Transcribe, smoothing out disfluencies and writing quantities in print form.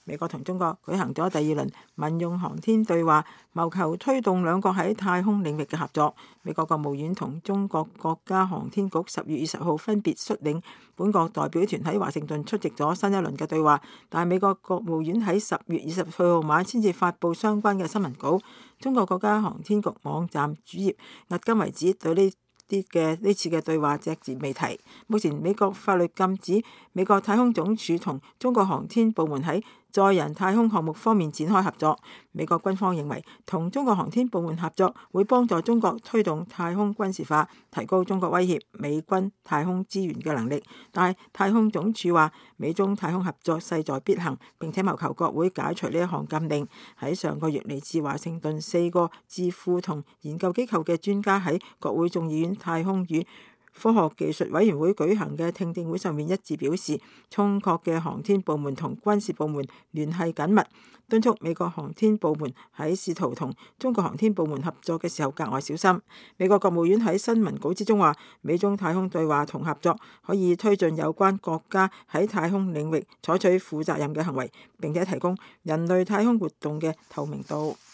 美國同中國舉行咗第二輪民用航天對話，謀求推動兩國喺太空領域嘅合作。美國國務院同中國國家航天局10月20號分別率領本國代表團喺華盛頓出席咗新一輪嘅對話，但係美國國務院喺10月24號晚先至發布相關嘅新聞稿。中國國家航天局網站主頁迄今為止對呢次嘅對話隻字未提。目前美國法律禁止美國太空總署同中國航天部門喺載人太空項目方面展開合作。美國軍方認為同中國航天部門合作會幫助中國推動太空軍事化，提高中國威脅美軍太空資源嘅能力。但係太空總署話美中太空合作勢在必行，並且謀求國會解除呢一項禁令。喺上個月嚟自華盛頓4個智庫同研究機構嘅專家喺國會眾議院太空與科學技術委員會舉行嘅聽證會上面一致表示，中國嘅航天部門同軍事部門聯繫緊密，敦促美國航天部門喺試圖同中國航天部門合作嘅時候格外小心。美國國務院喺新聞稿之中話，美中太空對話同合作可以推進有關國家喺太空領域採取負責任嘅行為，並且提供人類太空活動嘅透明度。